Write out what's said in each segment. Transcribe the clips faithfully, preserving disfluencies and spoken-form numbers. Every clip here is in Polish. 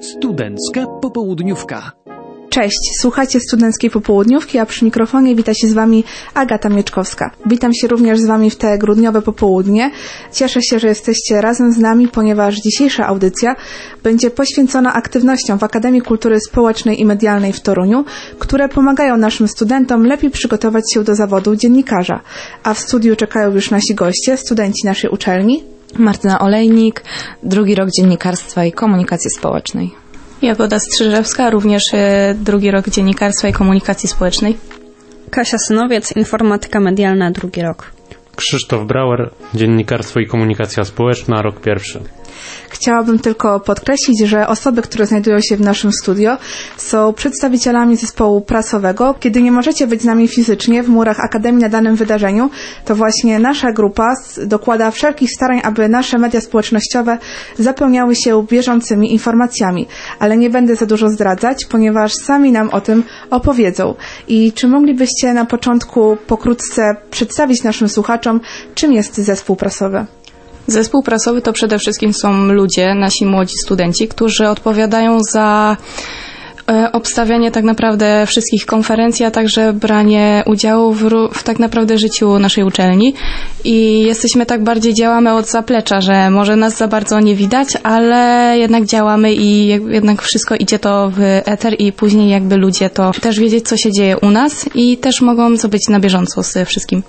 Studencka popołudniówka. Cześć, słuchacie Studenckiej Popołudniówki, a przy mikrofonie wita się z Wami Agata Mieczkowska. Witam się również z Wami w te grudniowe popołudnie. Cieszę się, że jesteście razem z nami, ponieważ dzisiejsza audycja będzie poświęcona aktywnościom w Akademii Kultury Społecznej i Medialnej w Toruniu, które pomagają naszym studentom lepiej przygotować się do zawodu dziennikarza. A w studiu czekają już nasi goście, studenci naszej uczelni. Martyna Olejnik, drugi rok dziennikarstwa i komunikacji społecznej. Jagoda Strzyżewska, również drugi rok dziennikarstwa i komunikacji społecznej. Kasia Synowiec, informatyka medialna, drugi rok. Krzysztof Brauer, dziennikarstwo i komunikacja społeczna, rok pierwszy. Chciałabym tylko podkreślić, że osoby, które znajdują się w naszym studio, są przedstawicielami zespołu prasowego. Kiedy nie możecie być z nami fizycznie w murach Akademii na danym wydarzeniu, to właśnie nasza grupa dokłada wszelkich starań, aby nasze media społecznościowe zapełniały się bieżącymi informacjami. Ale nie będę za dużo zdradzać, ponieważ sami nam o tym opowiedzą. I czy moglibyście na początku pokrótce przedstawić naszym słuchaczom, czym jest zespół prasowy? Zespół prasowy to przede wszystkim są ludzie, nasi młodzi studenci, którzy odpowiadają za e, obstawianie tak naprawdę wszystkich konferencji, a także branie udziału w, w tak naprawdę życiu naszej uczelni. I jesteśmy tak bardziej, działamy od zaplecza, że może nas za bardzo nie widać, ale jednak działamy i jednak wszystko idzie to w eter i później jakby ludzie to też wiedzieć, co się dzieje u nas i też mogą być na bieżąco z wszystkim.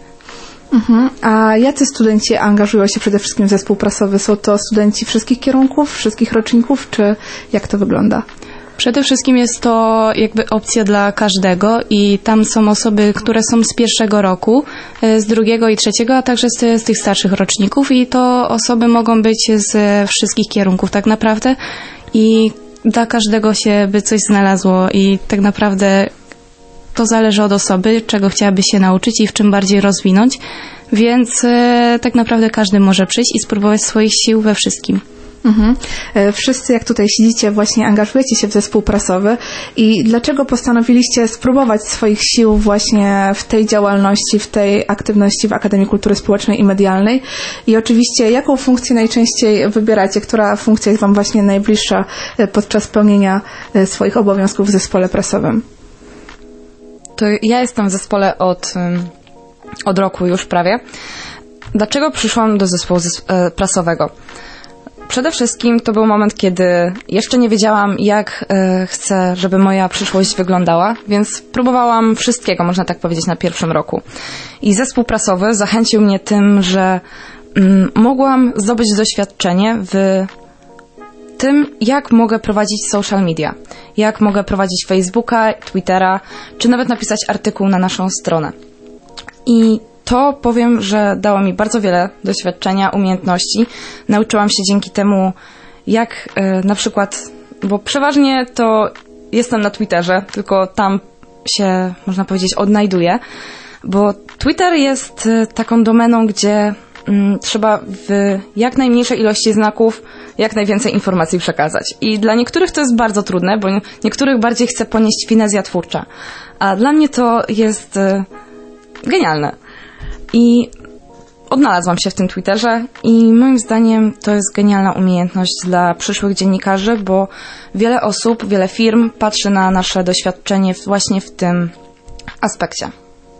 Mhm. A jacy studenci angażują się przede wszystkim w zespół prasowy? Są to studenci wszystkich kierunków, wszystkich roczników, czy jak to wygląda? Przede wszystkim jest to jakby opcja dla każdego i tam są osoby, które są z pierwszego roku, z drugiego i trzeciego, a także z, z tych starszych roczników i to osoby mogą być z wszystkich kierunków tak naprawdę i dla każdego się by coś znalazło i tak naprawdę to zależy od osoby, czego chciałaby się nauczyć i w czym bardziej rozwinąć, więc e, tak naprawdę każdy może przyjść i spróbować swoich sił we wszystkim. Mhm. Wszyscy, jak tutaj siedzicie, właśnie angażujecie się w zespół prasowy i dlaczego postanowiliście spróbować swoich sił właśnie w tej działalności, w tej aktywności w Akademii Kultury Społecznej i Medialnej i oczywiście jaką funkcję najczęściej wybieracie, która funkcja jest Wam właśnie najbliższa podczas pełnienia swoich obowiązków w zespole prasowym? To ja jestem w zespole od, od roku już prawie. Dlaczego przyszłam do zespołu zes- prasowego? Przede wszystkim to był moment, kiedy jeszcze nie wiedziałam, jak e, chcę, żeby moja przyszłość wyglądała, więc próbowałam wszystkiego, można tak powiedzieć, na pierwszym roku. I zespół prasowy zachęcił mnie tym, że mm, mogłam zdobyć doświadczenie w tym, jak mogę prowadzić social media, jak mogę prowadzić Facebooka, Twittera, czy nawet napisać artykuł na naszą stronę. I to powiem, że dało mi bardzo wiele doświadczenia, umiejętności. Nauczyłam się dzięki temu, jak e, na przykład, bo przeważnie to jestem na Twitterze, tylko tam się, można powiedzieć, odnajduję, bo Twitter jest e, taką domeną, gdzie m, trzeba w jak najmniejszej ilości znaków jak najwięcej informacji przekazać. I dla niektórych to jest bardzo trudne, bo niektórych bardziej chce ponieść finezja twórcza. A dla mnie to jest e, genialne. I odnalazłam się w tym Twitterze i moim zdaniem to jest genialna umiejętność dla przyszłych dziennikarzy, bo wiele osób, wiele firm patrzy na nasze doświadczenie właśnie w tym aspekcie.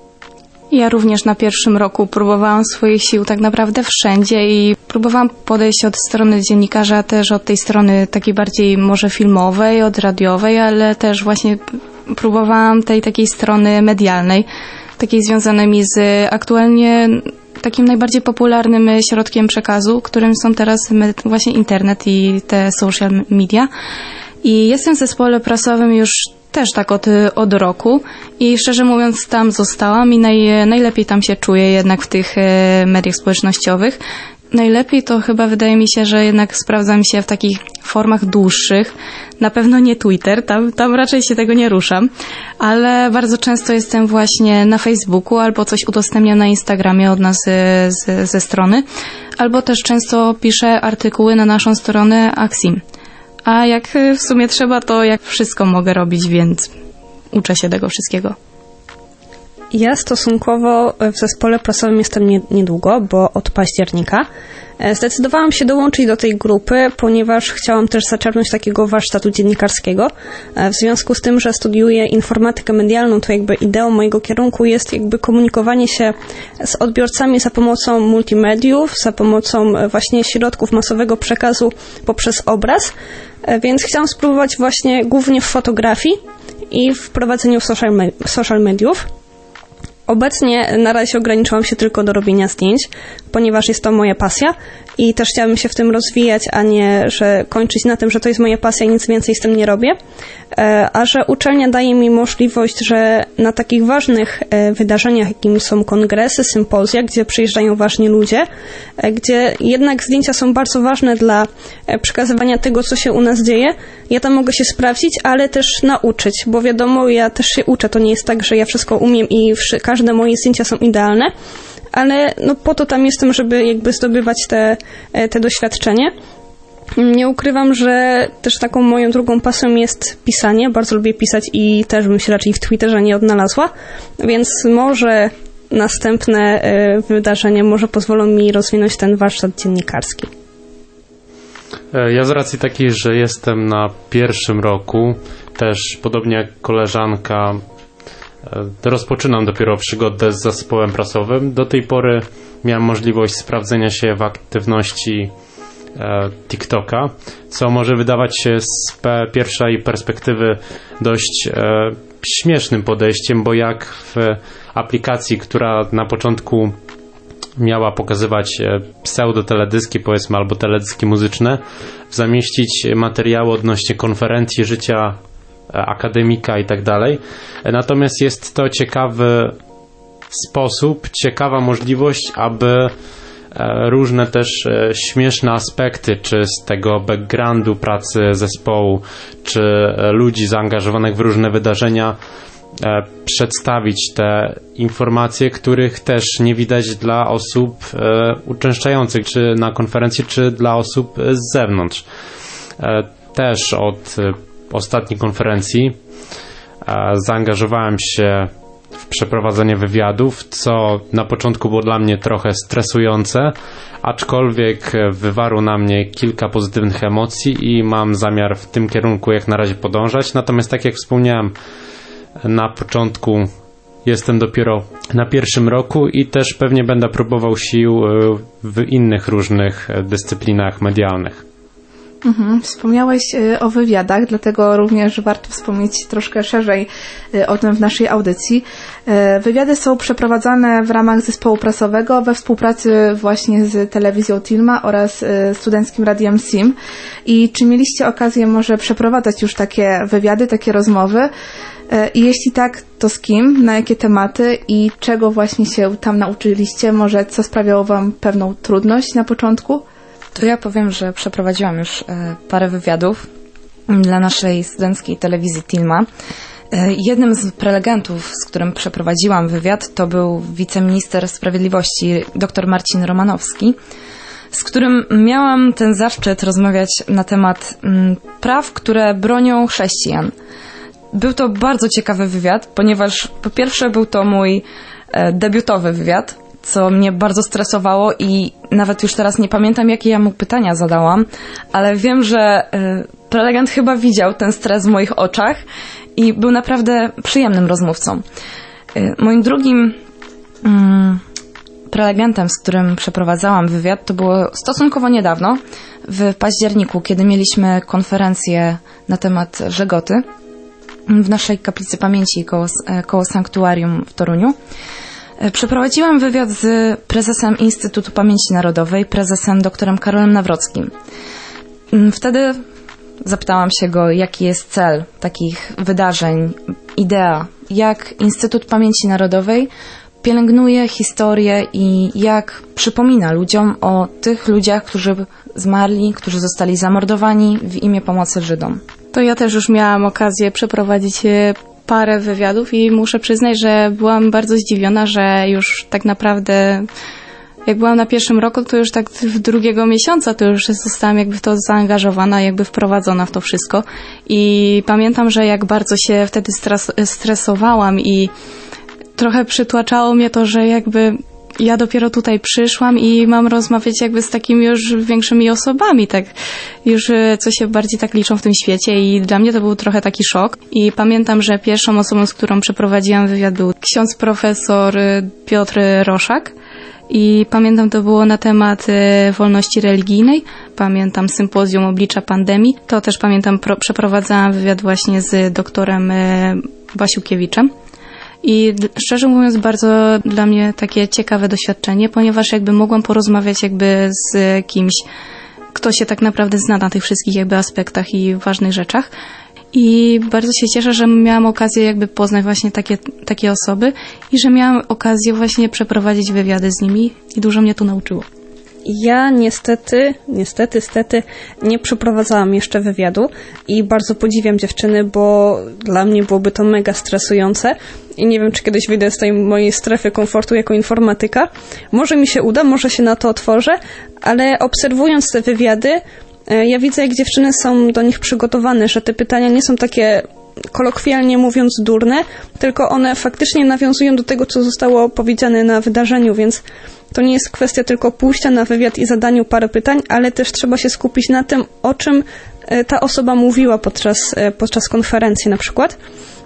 Ja również na pierwszym roku próbowałam swoich sił tak naprawdę wszędzie i próbowałam podejść od strony dziennikarza, też od tej strony takiej bardziej może filmowej, od radiowej, ale też właśnie próbowałam tej takiej strony medialnej, takiej związanej z aktualnie takim najbardziej popularnym środkiem przekazu, którym są teraz właśnie internet i te social media. I jestem w zespole prasowym już też tak od, od roku i szczerze mówiąc tam zostałam i naj, najlepiej tam się czuję jednak w tych mediach społecznościowych. Najlepiej to chyba wydaje mi się, że jednak sprawdzam się w takich formach dłuższych. Na pewno nie Twitter, tam, tam raczej się tego nie ruszam, ale bardzo często jestem właśnie na Facebooku albo coś udostępniam na Instagramie od nas z, ze strony, albo też często piszę artykuły na naszą stronę Aksim. A jak w sumie trzeba, to jak wszystko mogę robić, więc uczę się tego wszystkiego. Ja stosunkowo w zespole prasowym jestem nie, niedługo, bo od października. Zdecydowałam się dołączyć do tej grupy, ponieważ chciałam też zaczerpnąć takiego warsztatu dziennikarskiego. W związku z tym, że studiuję informatykę medialną, to jakby ideą mojego kierunku jest jakby komunikowanie się z odbiorcami za pomocą multimediów, za pomocą właśnie środków masowego przekazu poprzez obraz. Więc chciałam spróbować właśnie głównie w fotografii i w prowadzeniu social, me- social mediów. Obecnie na razie ograniczyłam się tylko do robienia zdjęć, ponieważ jest to moja pasja i też chciałabym się w tym rozwijać, a nie, że kończyć na tym, że to jest moja pasja i nic więcej z tym nie robię. A że uczelnia daje mi możliwość, że na takich ważnych wydarzeniach, jakim są kongresy, sympozja, gdzie przyjeżdżają ważni ludzie, gdzie jednak zdjęcia są bardzo ważne dla przekazywania tego, co się u nas dzieje, ja tam mogę się sprawdzić, ale też nauczyć, bo wiadomo, ja też się uczę. To nie jest tak, że ja wszystko umiem i wszy- każde moje zdjęcia są idealne, ale no po to tam jestem, żeby jakby zdobywać te, te doświadczenie. Nie ukrywam, że też taką moją drugą pasją jest pisanie. Bardzo lubię pisać i też bym się raczej w Twitterze nie odnalazła, więc może następne wydarzenia może pozwolą mi rozwinąć ten warsztat dziennikarski. Ja z racji takiej, że jestem na pierwszym roku, też podobnie jak koleżanka, rozpoczynam dopiero przygodę z zespołem prasowym. Do tej pory miałem możliwość sprawdzenia się w aktywności e, TikToka, co może wydawać się z pe- pierwszej perspektywy dość e, śmiesznym podejściem, bo jak w aplikacji, która na początku miała pokazywać pseudoteledyski, powiedzmy, albo teledyski muzyczne, zamieścić materiały odnośnie konferencji, życia akademika i tak dalej. Natomiast jest to ciekawy sposób, ciekawa możliwość, aby różne też śmieszne aspekty, czy z tego backgroundu pracy zespołu, czy ludzi zaangażowanych w różne wydarzenia, przedstawić te informacje, których też nie widać dla osób uczęszczających czy na konferencji, czy dla osób z zewnątrz. Też od ostatniej konferencji zaangażowałem się w przeprowadzenie wywiadów, co na początku było dla mnie trochę stresujące, aczkolwiek wywarło na mnie kilka pozytywnych emocji i mam zamiar w tym kierunku jak na razie podążać. Natomiast tak jak wspomniałem na początku, jestem dopiero na pierwszym roku i też pewnie będę próbował sił w innych różnych dyscyplinach medialnych. Mhm. Wspomniałeś o wywiadach, dlatego również warto wspomnieć troszkę szerzej o tym w naszej audycji. Wywiady są przeprowadzane w ramach zespołu prasowego we współpracy właśnie z telewizją Tilma oraz Studenckim Radiem S I M. I czy mieliście okazję może przeprowadzać już takie wywiady, takie rozmowy? I jeśli tak, to z kim, na jakie tematy i czego właśnie się tam nauczyliście? Może co sprawiało wam pewną trudność na początku? To ja powiem, że przeprowadziłam już e, parę wywiadów dla naszej studenckiej telewizji Tilma. E, jednym z prelegentów, z którym przeprowadziłam wywiad, to był wiceminister sprawiedliwości dr Marcin Romanowski, z którym miałam ten zaszczyt rozmawiać na temat m, praw, które bronią chrześcijan. Był to bardzo ciekawy wywiad, ponieważ po pierwsze był to mój e, debiutowy wywiad, co mnie bardzo stresowało i nawet już teraz nie pamiętam, jakie ja mu pytania zadałam, ale wiem, że y, prelegent chyba widział ten stres w moich oczach i był naprawdę przyjemnym rozmówcą. Y, moim drugim y, prelegentem, z którym przeprowadzałam wywiad, to było stosunkowo niedawno, w październiku, kiedy mieliśmy konferencję na temat Żegoty w naszej kaplicy pamięci koło, koło Sanktuarium w Toruniu. Przeprowadziłam wywiad z prezesem Instytutu Pamięci Narodowej, prezesem doktorem Karolem Nawrockim. Wtedy zapytałam się go, jaki jest cel takich wydarzeń, idea, jak Instytut Pamięci Narodowej pielęgnuje historię i jak przypomina ludziom o tych ludziach, którzy zmarli, którzy zostali zamordowani w imię pomocy Żydom. To ja też już miałam okazję przeprowadzić parę wywiadów i muszę przyznać, że byłam bardzo zdziwiona, że już tak naprawdę jak byłam na pierwszym roku, to już tak w drugiego miesiąca to już zostałam jakby w to zaangażowana, jakby wprowadzona w to wszystko i pamiętam, że jak bardzo się wtedy stres- stresowałam i trochę przytłaczało mnie to, że jakby ja dopiero tutaj przyszłam i mam rozmawiać jakby z takimi już większymi osobami, tak już co się bardziej tak liczą w tym świecie i dla mnie to był trochę taki szok. I pamiętam, że pierwszą osobą, z którą przeprowadziłam wywiad, był ksiądz profesor Piotr Roszak. I pamiętam, to było na temat e, wolności religijnej. Pamiętam sympozjum oblicza pandemii. To też pamiętam, pro, przeprowadzałam wywiad właśnie z doktorem e, Basiukiewiczem. I d- szczerze mówiąc, bardzo dla mnie takie ciekawe doświadczenie, ponieważ jakby mogłam porozmawiać jakby z kimś, kto się tak naprawdę zna na tych wszystkich jakby aspektach i ważnych rzeczach. I bardzo się cieszę, że miałam okazję jakby poznać właśnie takie, takie osoby i że miałam okazję właśnie przeprowadzić wywiady z nimi i dużo mnie to nauczyło. Ja niestety, niestety, stety nie przeprowadzałam jeszcze wywiadu i bardzo podziwiam dziewczyny, bo dla mnie byłoby to mega stresujące i nie wiem, czy kiedyś wyjdę z tej mojej strefy komfortu jako informatyka. Może mi się uda, może się na to otworzę, ale obserwując te wywiady, ja widzę, jak dziewczyny są do nich przygotowane, że te pytania nie są takie, kolokwialnie mówiąc, durne, tylko one faktycznie nawiązują do tego, co zostało powiedziane na wydarzeniu, więc to nie jest kwestia tylko pójścia na wywiad i zadaniu parę pytań, ale też trzeba się skupić na tym, o czym ta osoba mówiła podczas, podczas konferencji na przykład.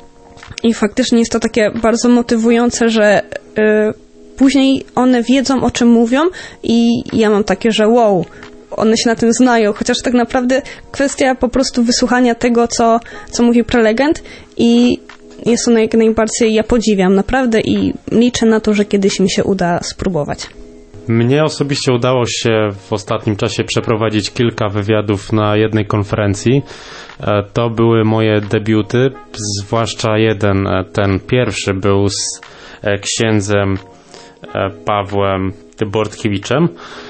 I faktycznie jest to takie bardzo motywujące, że y, później one wiedzą, o czym mówią i ja mam takie, że wow, one się na tym znają, chociaż tak naprawdę kwestia po prostu wysłuchania tego, co, co mówi prelegent i jest to jak najbardziej, ja podziwiam naprawdę i liczę na to, że kiedyś mi się uda spróbować. Mnie osobiście udało się w ostatnim czasie przeprowadzić kilka wywiadów na jednej konferencji. To były moje debiuty, zwłaszcza jeden, ten pierwszy był z księdzem Pawłem Bortkiewiczem.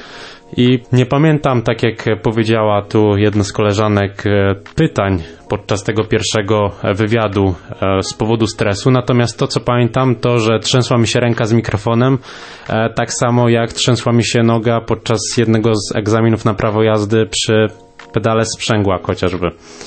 I nie pamiętam, tak jak powiedziała tu jedna z koleżanek, pytań podczas tego pierwszego wywiadu z powodu stresu. Natomiast to, co pamiętam, to, że trzęsła mi się ręka z mikrofonem, tak samo jak trzęsła mi się noga podczas jednego z egzaminów na prawo jazdy przy pedale sprzęgła chociażby.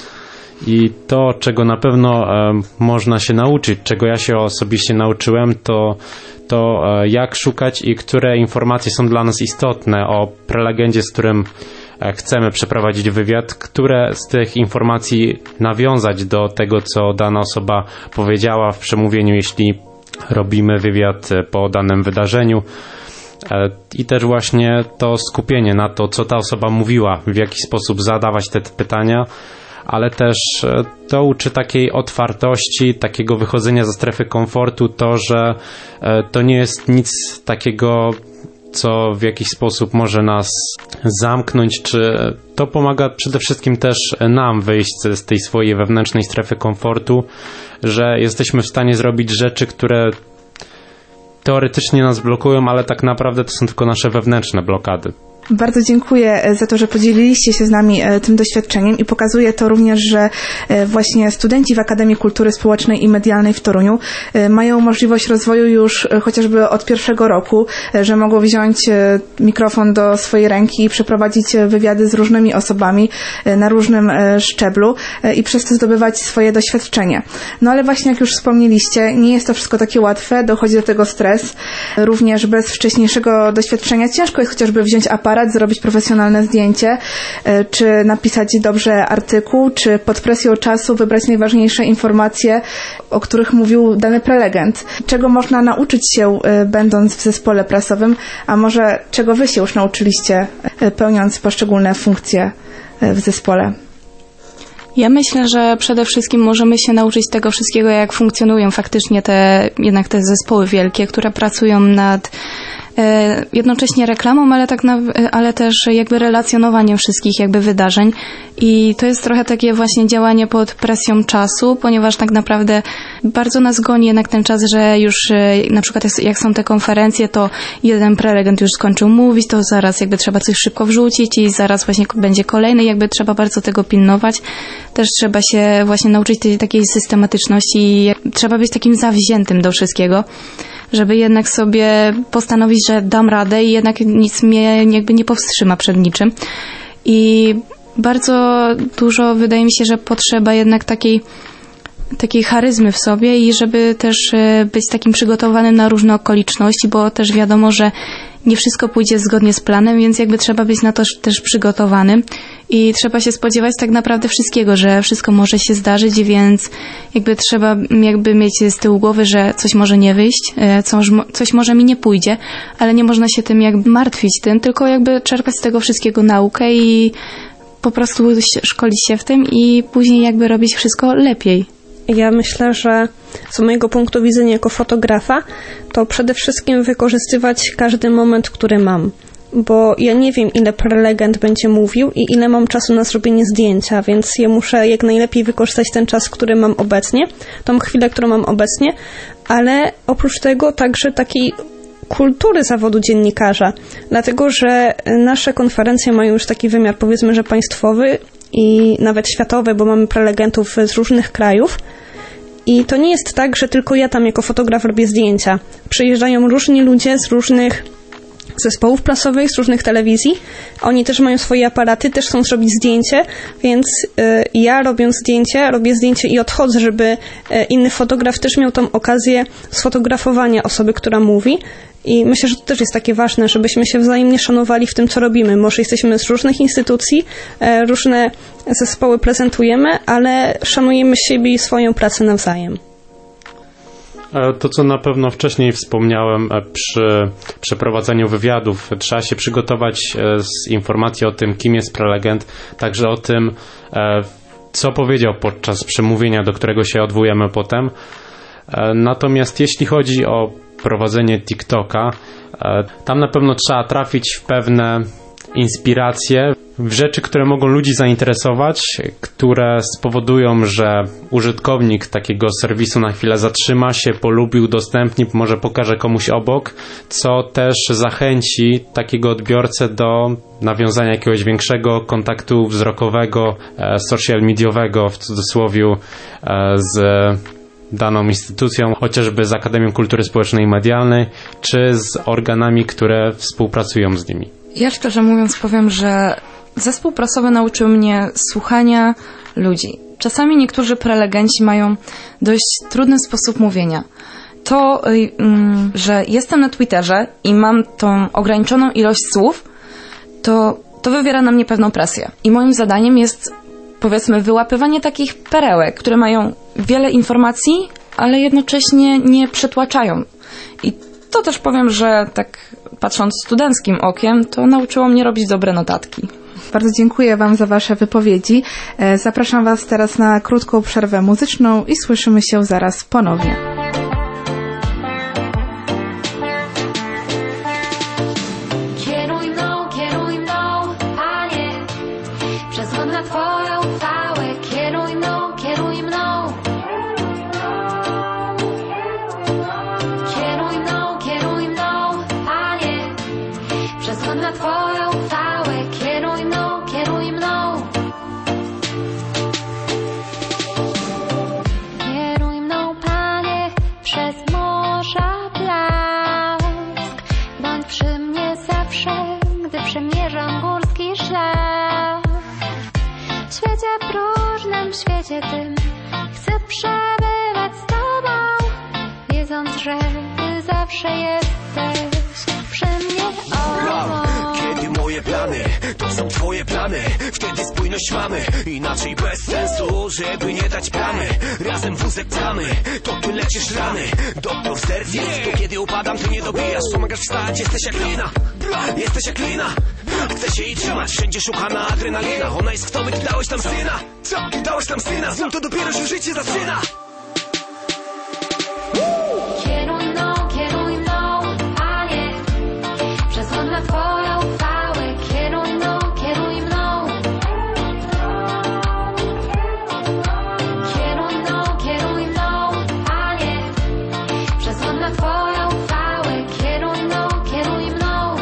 I to, czego na pewno e, można się nauczyć, czego ja się osobiście nauczyłem, to, to e, jak szukać i które informacje są dla nas istotne o prelegencie, z którym e, chcemy przeprowadzić wywiad, które z tych informacji nawiązać do tego, co dana osoba powiedziała w przemówieniu, jeśli robimy wywiad po danym wydarzeniu. E, I też właśnie to skupienie na to, co ta osoba mówiła, w jaki sposób zadawać te pytania, ale też to uczy takiej otwartości, takiego wychodzenia ze strefy komfortu, to, że to nie jest nic takiego, co w jakiś sposób może nas zamknąć, czy to pomaga przede wszystkim też nam wyjść z tej swojej wewnętrznej strefy komfortu, że jesteśmy w stanie zrobić rzeczy, które teoretycznie nas blokują, ale tak naprawdę to są tylko nasze wewnętrzne blokady. Bardzo dziękuję za to, że podzieliliście się z nami tym doświadczeniem i pokazuje to również, że właśnie studenci w Akademii Kultury Społecznej i Medialnej w Toruniu mają możliwość rozwoju już chociażby od pierwszego roku, że mogą wziąć mikrofon do swojej ręki i przeprowadzić wywiady z różnymi osobami na różnym szczeblu i przez to zdobywać swoje doświadczenie. No ale właśnie jak już wspomnieliście, nie jest to wszystko takie łatwe, dochodzi do tego stres. Również bez wcześniejszego doświadczenia ciężko jest chociażby wziąć aparat, zrobić profesjonalne zdjęcie, czy napisać dobrze artykuł, czy pod presją czasu wybrać najważniejsze informacje, o których mówił dany prelegent. Czego można nauczyć się, będąc w zespole prasowym, a może czego wy się już nauczyliście, pełniąc poszczególne funkcje w zespole? Ja myślę, że przede wszystkim możemy się nauczyć tego wszystkiego, jak funkcjonują faktycznie te, jednak te zespoły wielkie, które pracują nad e, jednocześnie reklamą, ale, tak na, ale też jakby relacjonowaniem wszystkich jakby wydarzeń. I to jest trochę takie właśnie działanie pod presją czasu, ponieważ tak naprawdę bardzo nas goni jednak ten czas, że już e, na przykład jak, jak są te konferencje, to jeden prelegent już skończył mówić, to zaraz jakby trzeba coś szybko wrzucić i zaraz właśnie będzie kolejny, jakby trzeba bardzo tego pilnować. Też trzeba się właśnie nauczyć tej takiej systematyczności i trzeba być takim zawziętym do wszystkiego, żeby jednak sobie postanowić, że dam radę i jednak nic mnie jakby nie powstrzyma przed niczym. I bardzo dużo wydaje mi się, że potrzeba jednak takiej takiej charyzmy w sobie i żeby też być takim przygotowanym na różne okoliczności, bo też wiadomo, że nie wszystko pójdzie zgodnie z planem, więc jakby trzeba być na to też przygotowanym i trzeba się spodziewać tak naprawdę wszystkiego, że wszystko może się zdarzyć, więc jakby trzeba jakby mieć z tyłu głowy, że coś może nie wyjść, coś, coś może mi nie pójdzie, ale nie można się tym jakby martwić tym, tylko jakby czerpać z tego wszystkiego naukę i po prostu szkolić się w tym i później jakby robić wszystko lepiej. Ja myślę, że z mojego punktu widzenia jako fotografa, to przede wszystkim wykorzystywać każdy moment, który mam. Bo ja nie wiem, ile prelegent będzie mówił i ile mam czasu na zrobienie zdjęcia, więc ja muszę jak najlepiej wykorzystać ten czas, który mam obecnie, tą chwilę, którą mam obecnie, ale oprócz tego także takiej kultury zawodu dziennikarza, dlatego że nasze konferencje mają już taki wymiar, powiedzmy, że państwowy i nawet światowy, bo mamy prelegentów z różnych krajów i to nie jest tak, że tylko ja tam jako fotograf robię zdjęcia. Przyjeżdżają różni ludzie z różnych zespołów prasowych, z różnych telewizji. Oni też mają swoje aparaty, też chcą zrobić zdjęcie, więc y, ja robiąc zdjęcie, robię zdjęcie i odchodzę, żeby y, inny fotograf też miał tą okazję sfotografowania osoby, która mówi. I myślę, że to też jest takie ważne, żebyśmy się wzajemnie szanowali w tym, co robimy. Może jesteśmy z różnych instytucji, y, różne zespoły prezentujemy, ale szanujemy siebie i swoją pracę nawzajem. To, co na pewno wcześniej wspomniałem przy przeprowadzeniu wywiadów, trzeba się przygotować z informacji o tym, kim jest prelegent, także o tym, co powiedział podczas przemówienia, do którego się odwołujemy potem. Natomiast jeśli chodzi o prowadzenie TikToka, tam na pewno trzeba trafić w pewne inspiracje, w rzeczy, które mogą ludzi zainteresować, które spowodują, że użytkownik takiego serwisu na chwilę zatrzyma się, polubi, udostępni, może pokaże komuś obok, co też zachęci takiego odbiorcę do nawiązania jakiegoś większego kontaktu wzrokowego, social mediowego w cudzysłowie z daną instytucją, chociażby z Akademią Kultury Społecznej i Medialnej, czy z organami, które współpracują z nimi. Ja szczerze mówiąc powiem, że zespół prasowy nauczył mnie słuchania ludzi. Czasami niektórzy prelegenci mają dość trudny sposób mówienia. To, że jestem na Twitterze i mam tą ograniczoną ilość słów, to, to wywiera na mnie pewną presję. I moim zadaniem jest, powiedzmy, wyłapywanie takich perełek, które mają wiele informacji, ale jednocześnie nie przytłaczają. I to też powiem, że tak patrząc studenckim okiem, to nauczyło mnie robić dobre notatki. Bardzo dziękuję Wam za Wasze wypowiedzi. Zapraszam Was teraz na krótką przerwę muzyczną i słyszymy się zaraz ponownie. Kieruj mną, kieruj mną, Panie, przezwon na Twoją chwałę. Kieruj mną, kieruj mną. Kieruj mną, kieruj mną, Panie, przezwon na Twoją chwałę. Kieruj mną, kieruj mną. Kieruj mną, Panie, przez morza blask. Bądź przy mnie zawsze, gdy przemierzam górski szlak. W świecie próżnym, świecie tym chcę przebywać z Tobą, wiedząc, że Ty zawsze jesteś przy mnie. O, kiedy moje plany to są Twoje plany, wtedy spójność mamy. Inaczej bez sensu, żeby nie dać plamy. Razem wózek pchamy, to Ty lecisz rany. Doktor serc jest, to kiedy upadam, Ty nie dobijasz. Pomagasz wstać, jesteś jak lina, jesteś jak lina. Chcę się jej trzymać, wszędzie szukana adrenalina. Ona jest w Tobie, Ty dałeś tam syna. Co? Dałeś tam syna, z nim to dopiero się życie zaczyna. kieruj mną, kieruj mną, Panie, przezwon na Twoją chwałę. Kieruj mną, kieruj mną. Kieruj mną, kieruj mną, Panie, przezwon na Twoją chwałę. Kieruj mną, kieruj mną.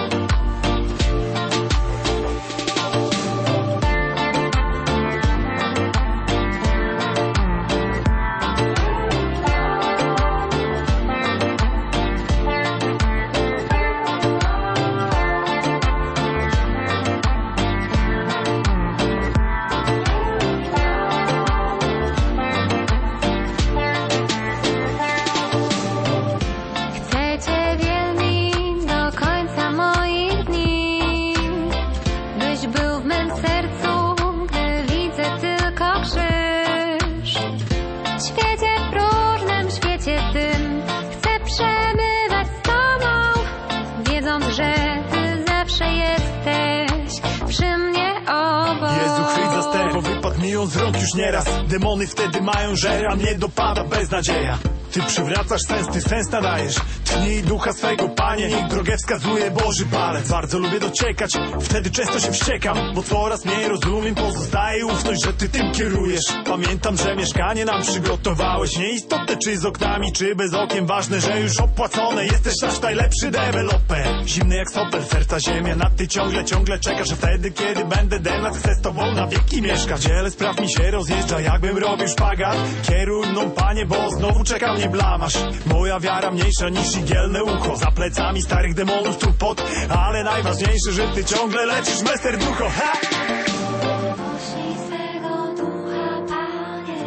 wypadną z rąk już nieraz. Demony wtedy mają żer, a mnie dopada beznadzieja. Ty przywracasz sens, ty sens nadajesz. Tchnij ducha swego, Panie, niech drogę wskazuje Boży palec. Bardzo lubię dociekać, wtedy często się wściekam, bo coraz mniej rozumiem, pozostaje ufność, że Ty tym kierujesz. Pamiętam, że mieszkanie nam przygotowałeś. Nieistotne czy z oknami, czy bez okien. Ważne, że już opłacone, jesteś nasz najlepszy deweloper. Zimny jak sopel, serca ziemia, na Ty ciągle, ciągle czekasz. A wtedy, kiedy będę demat, chcę z Tobą na wieki mieszkać. Wiele spraw mi się rozjeżdża, jakbym robił szpagat. Kieruj mną, Panie, bo znowu czeka mnie blamasz. Moja wiara mniejsza niż igielne ucho. Za plecami starych demonów tu pot. Ale najważniejsze, że Ty ciągle lecisz, mester ducho. Ha! Poślij swego ducha, Panie.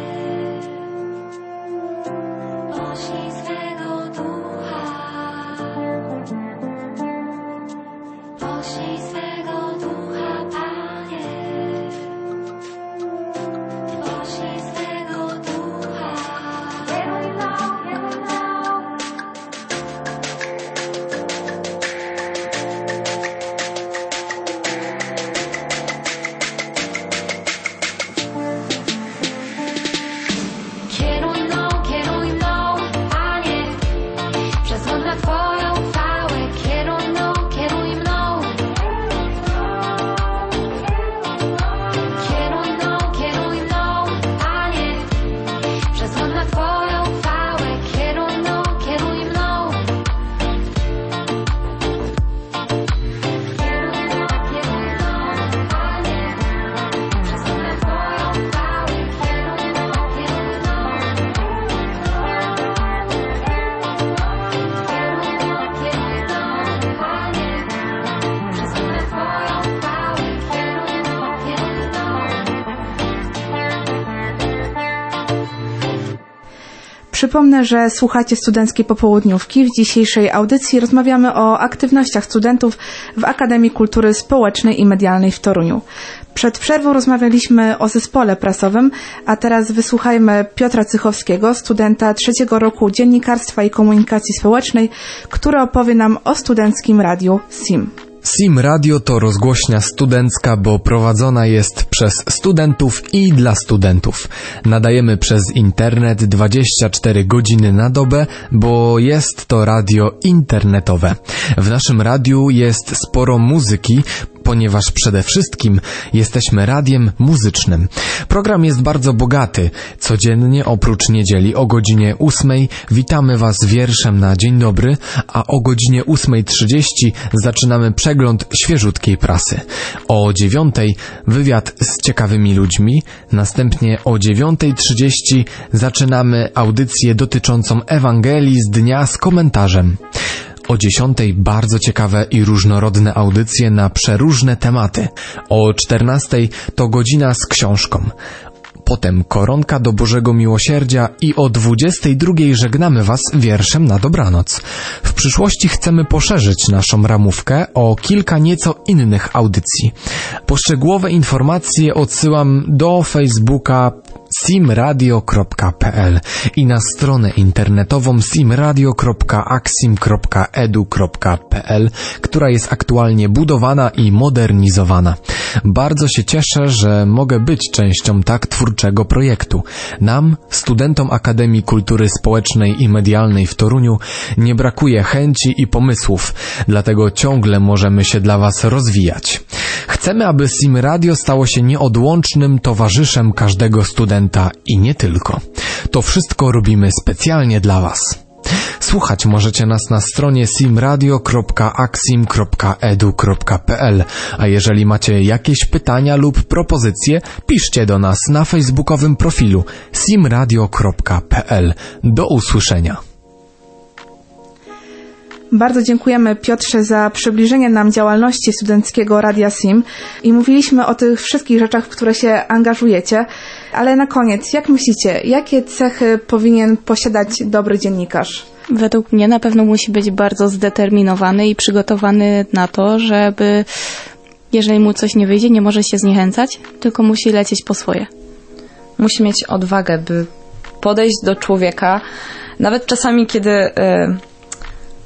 Poślij swego ducha. Poślij swego ducha, Panie. Poślij swego ducha. Kieruj mną, kieruj mną. Kieruj mną, kieruj mną, Panie, przez wzgląd na Twoją chwałę. Kieruj mną, kieruj mną. Kieruj mną, kieruj mną, Panie, przez wzgląd na Twoją chwałę. Kieruj mną, kieruj mną. Kieruj mną, kieruj mną, Panie, przez wzgląd na Twoją chwałę. Kieruj mną, kieruj mną. Przypomnę, że słuchacie Studenckiej Popołudniówki. W dzisiejszej audycji rozmawiamy o aktywnościach studentów w Akademii Kultury Społecznej i Medialnej w Toruniu. Przed przerwą rozmawialiśmy o zespole prasowym, a teraz wysłuchajmy Piotra Cychowskiego, studenta trzeciego roku Dziennikarstwa i Komunikacji Społecznej, który opowie nam o studenckim radiu S I M. S I M Radio to rozgłośnia studencka, bo prowadzona jest przez studentów i dla studentów. Nadajemy przez internet dwadzieścia cztery godziny na dobę, bo jest to radio internetowe. W naszym radiu jest sporo muzyki, ponieważ przede wszystkim jesteśmy radiem muzycznym. Program jest bardzo bogaty. Codziennie oprócz niedzieli o godzinie ósmej witamy Was wierszem na dzień dobry, a o godzinie ósmej trzydzieści zaczynamy przegląd świeżutkiej prasy. O dziewiątej wywiad z ciekawymi ludźmi, następnie o dziewiątej trzydzieści zaczynamy audycję dotyczącą Ewangelii z dnia z komentarzem. O dziesiątej bardzo ciekawe i różnorodne audycje na przeróżne tematy. O czternastej to godzina z książką. Potem koronka do Bożego Miłosierdzia i o dwudziestej drugiej żegnamy Was wierszem na dobranoc. W przyszłości chcemy poszerzyć naszą ramówkę o kilka nieco innych audycji. Poszczegółowe informacje odsyłam do Facebooka simradio kropka p l i na stronę internetową simradio kropka aksim kropka edu kropka p l, która jest aktualnie budowana i modernizowana. Bardzo się cieszę, że mogę być częścią tak twórczego projektu. Nam, studentom Akademii Kultury Społecznej i Medialnej w Toruniu, nie brakuje chęci i pomysłów, dlatego ciągle możemy się dla Was rozwijać. Chcemy, aby S I M Radio stało się nieodłącznym towarzyszem każdego studenta i nie tylko. To wszystko robimy specjalnie dla Was. Słuchać możecie nas na stronie simradio kropka aksim kropka edu kropka p l, a jeżeli macie jakieś pytania lub propozycje, piszcie do nas na facebookowym profilu simradio kropka p l. Do usłyszenia. Bardzo dziękujemy, Piotrze, za przybliżenie nam działalności studenckiego Radia S I M i mówiliśmy o tych wszystkich rzeczach, w które się angażujecie, ale na koniec, jak myślicie, jakie cechy powinien posiadać dobry dziennikarz? Według mnie na pewno musi być bardzo zdeterminowany i przygotowany na to, żeby jeżeli mu coś nie wyjdzie, nie może się zniechęcać, tylko musi lecieć po swoje. Musi mieć odwagę, by podejść do człowieka, nawet czasami, kiedy y,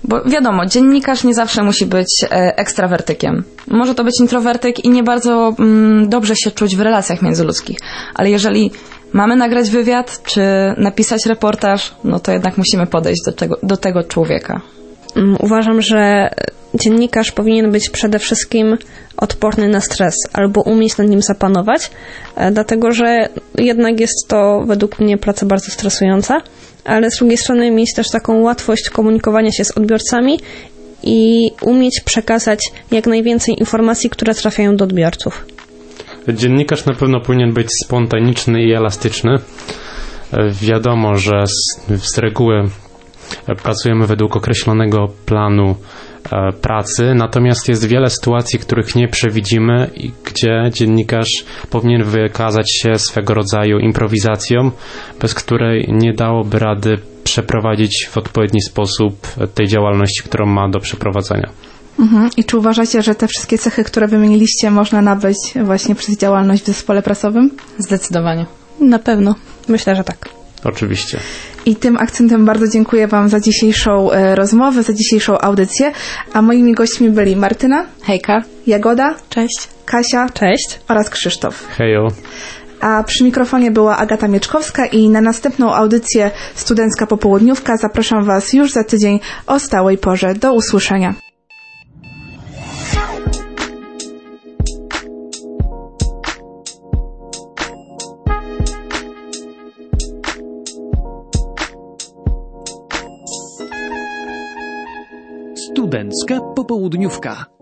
Bo wiadomo, dziennikarz nie zawsze musi być e, ekstrawertykiem. Może to być introwertyk i nie bardzo mm, dobrze się czuć w relacjach międzyludzkich. Ale jeżeli mamy nagrać wywiad, czy napisać reportaż, no to jednak musimy podejść do tego, do tego człowieka. Uważam, że dziennikarz powinien być przede wszystkim odporny na stres albo umieć nad nim zapanować, dlatego że jednak jest to według mnie praca bardzo stresująca, ale z drugiej strony mieć też taką łatwość komunikowania się z odbiorcami i umieć przekazać jak najwięcej informacji, które trafiają do odbiorców. Dziennikarz na pewno powinien być spontaniczny i elastyczny. Wiadomo, że z, z reguły pracujemy według określonego planu e, pracy, natomiast jest wiele sytuacji, których nie przewidzimy i gdzie dziennikarz powinien wykazać się swego rodzaju improwizacją, bez której nie dałoby rady przeprowadzić w odpowiedni sposób tej działalności, którą ma do przeprowadzenia. Mhm. I czy uważacie, że te wszystkie cechy, które wymieniliście, można nabyć właśnie przez działalność w zespole prasowym? Zdecydowanie. Na pewno. Myślę, że tak. Oczywiście. I tym akcentem bardzo dziękuję Wam za dzisiejszą e, rozmowę, za dzisiejszą audycję. A moimi gośćmi byli Martyna. Hejka. Jagoda. Cześć. Kasia. Cześć. Oraz Krzysztof. Hejo. A przy mikrofonie była Agata Mieczkowska i na następną audycję Studencka Popołudniówka zapraszam Was już za tydzień o stałej porze. Do usłyszenia. Studencka Popołudniówka.